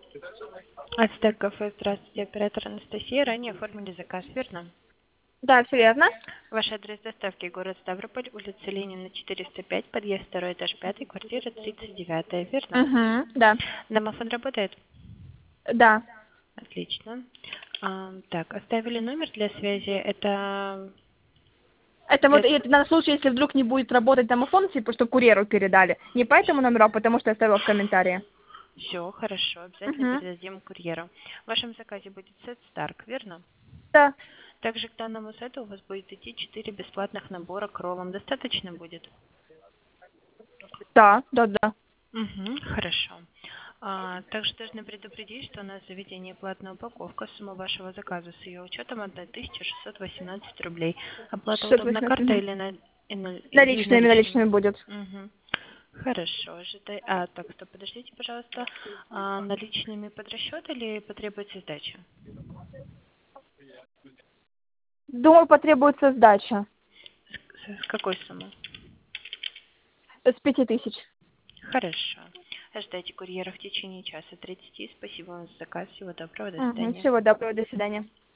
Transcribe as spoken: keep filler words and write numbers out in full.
Ацтек кафе, здравствуйте, оператор Анастасия. Ранее оформили заказ, верно? Да, все верно. Ваш адрес доставки город Ставрополь, улица Ленина, четыреста пять, подъезд второй этаж пятый, квартира тридцать девятая, верно? Угу, да. Домофон работает? Да. Отлично. А, так, оставили номер для связи. Это Это для... вот это на случай, если вдруг не будет работать домофон, типа, что курьеру передали. Не по этому номеру, а потому что я оставила в комментарии. Все, хорошо, обязательно Угу. передадим курьеру. В вашем заказе будет сет Старк, верно? Да. Также к данному сету у вас будет идти четыре бесплатных набора к роллам. Достаточно будет? Да, да, да. Угу, хорошо. А, также должны предупредить, что у нас заведение платная упаковка. Сумма вашего заказа с ее учетом одна тысяча шестьсот восемнадцать рублей. Оплата шестьсот удобна восемнадцать. картой Угу. или, на, и на- или Наличными, наличными? наличными будет. Угу. Хорошо. Ожидай... А, так, стоп, подождите, пожалуйста. А, наличными под расчет или потребуется сдача? Думаю, потребуется сдача. С, с какой суммы? С пяти тысяч. Хорошо. Ожидайте курьера в течение часа тридцати. Спасибо вам за заказ. Всего доброго. До Угу. свидания. Всего доброго, до свидания.